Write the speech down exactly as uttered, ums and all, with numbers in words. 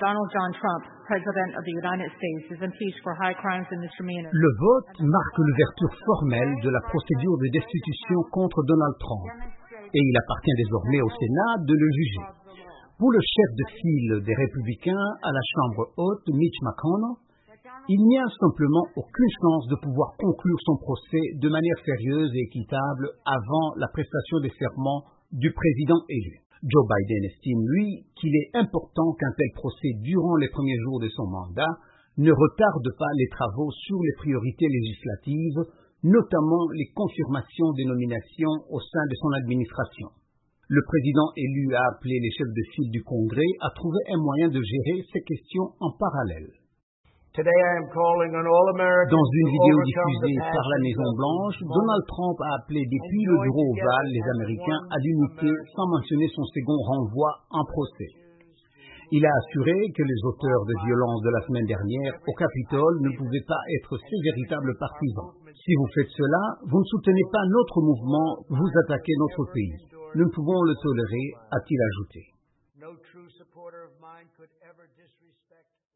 Donald John Trump, President of the United States, is impeached for high crimes and misdemeanors. Le vote marque l'ouverture formelle de la procédure de destitution contre Donald Trump et il appartient désormais au Sénat de le juger. Pour le chef de file des Républicains à la Chambre haute, Mitch McConnell, il n'y a simplement aucune chance de pouvoir conclure son procès de manière sérieuse et équitable avant la prestation des serments du président élu. Joe Biden estime, lui, qu'il est important qu'un tel procès durant les premiers jours de son mandat ne retarde pas les travaux sur les priorités législatives, notamment les confirmations des nominations au sein de son administration. Le président élu a appelé les chefs de file du Congrès à trouver un moyen de gérer ces questions en parallèle. Today I am calling on all Americans Dans une to vidéo overcome diffusée the par la passions Maison of Blanche, this Donald moment Trump a appelé depuis and le join bureau together ovale les as Américains one à l'unité American. sans mentionner son second renvoi en procès. Il a assuré que les auteurs de violences de la semaine dernière au Capitole ne pouvaient pas être ses véritables partisans. Si vous faites cela, vous ne soutenez pas notre mouvement, vous attaquez notre pays. Nous ne pouvons le tolérer, a-t-il ajouté. No true supporter of mine could ever disrespect